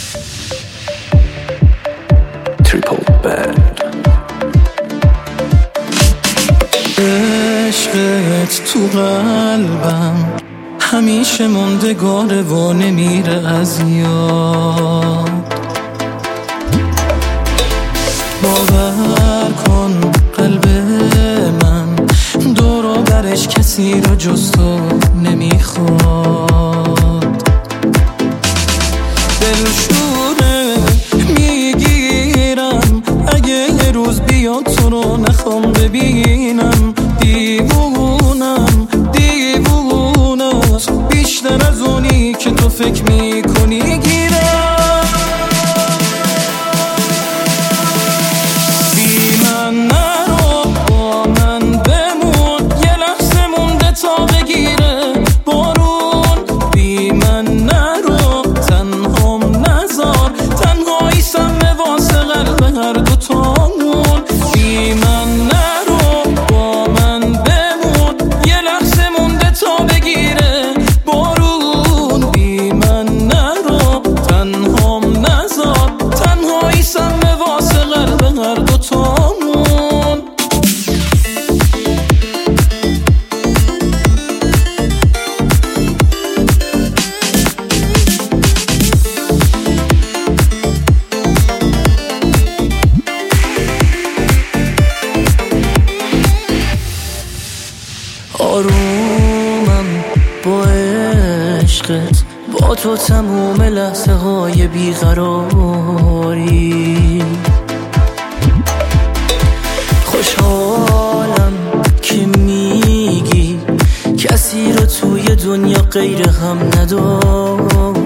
عشقت تو قلبم همیشه موندگاره و نمیره از یاد. باور کن قلب من دور و برش کسی رو جز تو نمیخواد. دلشوره میگیرم اگه یه روز بیاد تو رو نخوام ببینم. دیوونم بیشتر از اونی که تو فکر میکنی گیرم. بی من نرو با من بمون یه لحظه مونده تا بگیره بارون. بی من نرو تنهام نذار تنهایی سمه واسه قلب هر دوتامون. بی من نرو با من بمون یه لحظه مونده تا بگیره بارون. بی من نرو تنهام نذار تنهایی سمه واسه قلب هر دوتامون. آرومم با عشقت با تو تموم لحظه های بیقراری. خوشحالم که میگی کسی رو توی دنیا غیر هم نداری.